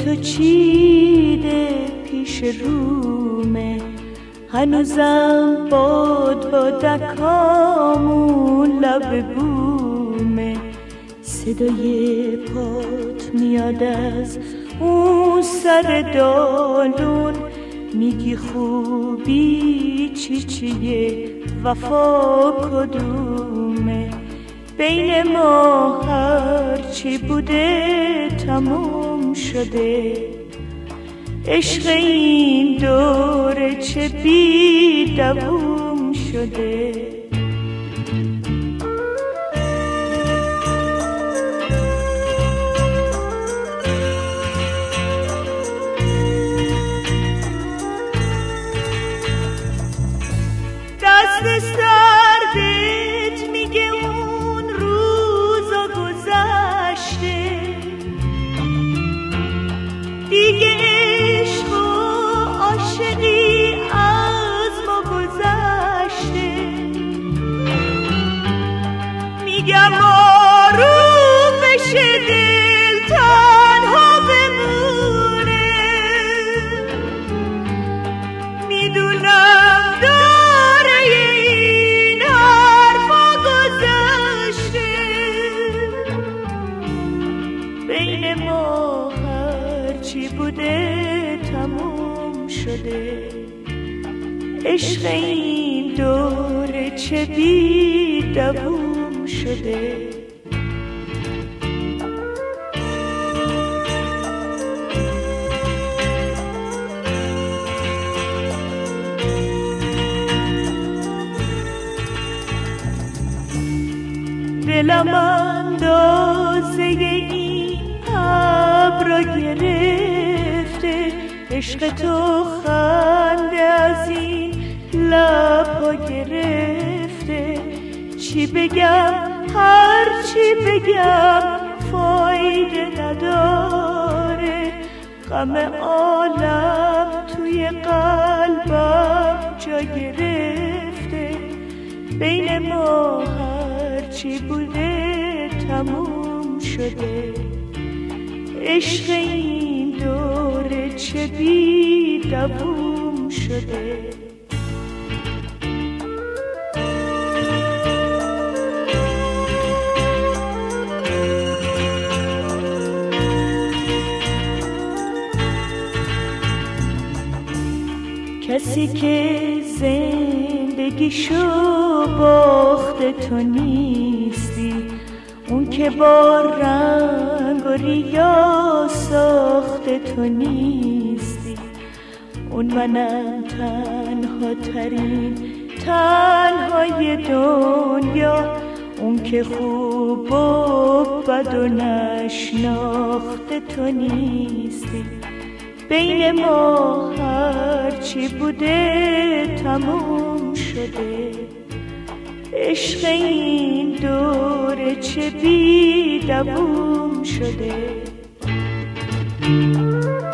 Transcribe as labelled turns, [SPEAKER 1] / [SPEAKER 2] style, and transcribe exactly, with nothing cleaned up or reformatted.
[SPEAKER 1] تو چیده پیش رومه، هنوزم باد با دکامون لب بومه. صدای پات میاد از اون سر دالون، میگی خوبی چی چیه وفا کدومه. بین ما هرچی بوده تموم شده، عشق این دوره چه بی دووم شده. دست سردت میگه اون روزا گذشته، دیگه عشق و عاشقی از ما گذشته. میگم آروم بشه دل تنها بمونه، میدونم داره این حرفا گذشته. بین ما هرچی بوده تموم شده، عشق این دوره چه بی دووم شده. دلم اندازه این ابرا گرفته، عشق تو خنده از این لبا گرفته. چی بگم هر چی بگم فایده نداره، غم عالم توی قلبم جا گرفته. بین ما هرچی بوده تموم شده، عشق این دوره چه بی دووم شده. کسی که زندگیشو باخته تو نیستی، اون که با رنگ و ریا ساخته تو نیستی. اون منم تنها ترین تنهای دنیا، اون که خوب و بد و نشناخته تو نیستی. بین ما هرچی بوده تموم شده، عشق این دوره چه بی دووم شده.